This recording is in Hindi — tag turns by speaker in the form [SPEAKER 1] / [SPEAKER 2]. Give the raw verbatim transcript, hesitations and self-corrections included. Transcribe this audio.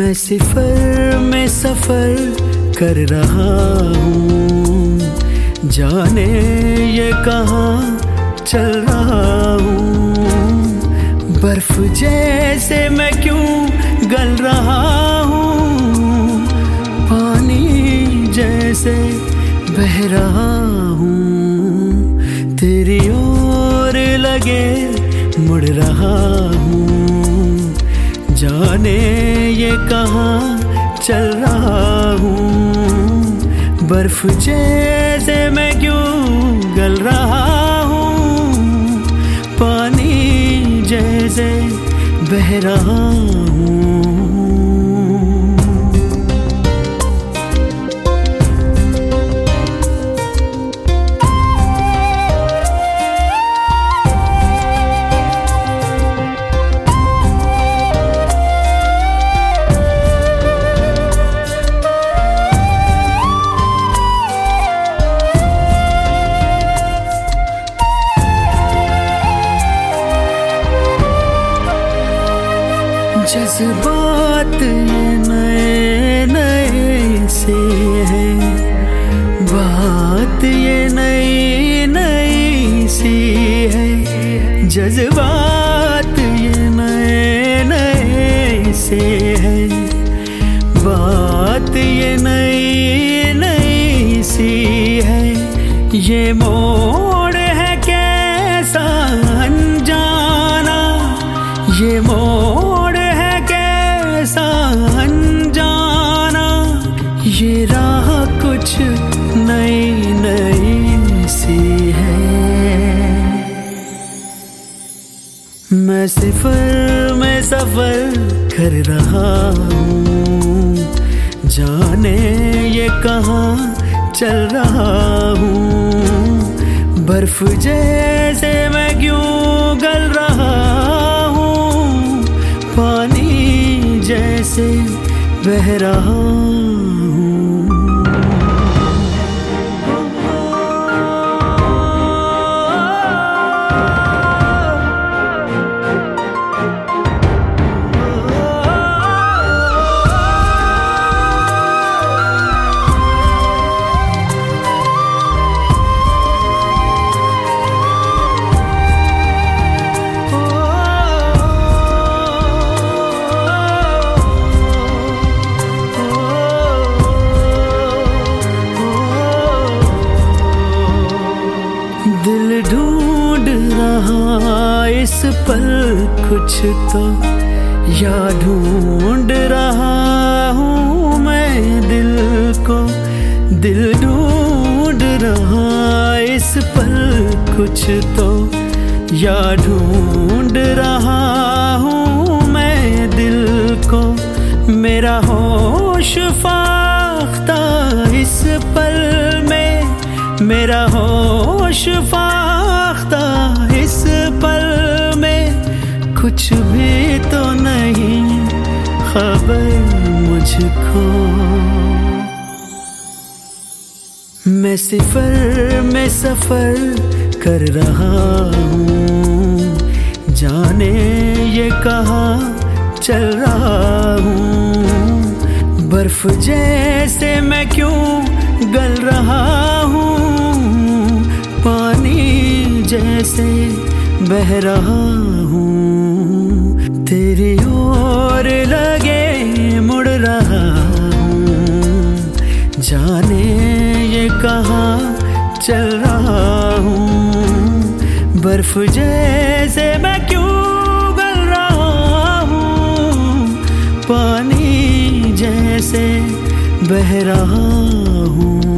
[SPEAKER 1] मैं सिफर में सफर कर रहा हूँ, जाने ये कहाँ चल रहा हूँ। बर्फ जैसे मैं क्यों गल रहा हूँ, पानी जैसे बह रहा हूँ। तेरी ओर लगे मुड़ रहा हूँ, जाने ये कहाँ चल रहा हूँ। बर्फ जैसे मैं क्यों गल रहा हूँ, पानी जैसे बह रहा हूँ। जज्बात ये नए नए से है, बात ये नई नई सी है। जज्बात ये नए नए से है, बात ये नई नई सी है। ये मोड़ है कैसा अनजाना, ये मोड़ अनजाना। ये राह कुछ नई नई सी है। मैं सिफर में सफर कर रहा हूँ, जाने ये कहाँ चल रहा हूँ। बर्फ जैसे मैं क्यों गल रहा हूँ, पानी जैसे बह रहा हूँ। दिल ढूंढ रहा इस पल कुछ तो, या ढूंढ रहा हूँ मैं दिल को। दिल ढूंढ रहा इस पल कुछ तो, या ढूंढ रहा हूँ मैं दिल को। मेरा होश फाख्ता इस पल में, मेरा होश फाख्ता इस पल में। कुछ भी तो नहीं खबर मुझको। मैं सिफर में सफर कर रहा हूँ, जाने ये कहाँ चल रहा हूँ। बर्फ जैसे मैं क्यों गल रहा हूँ, पानी जैसे बह रहा हूँ। तेरी ओर लगे मुड़ रहा हूँ, जाने ये कहाँ चल रहा हूँ। बर्फ जैसे मैं क्यों गल रहा हूँ, पानी जैसे बह रहा हूँ।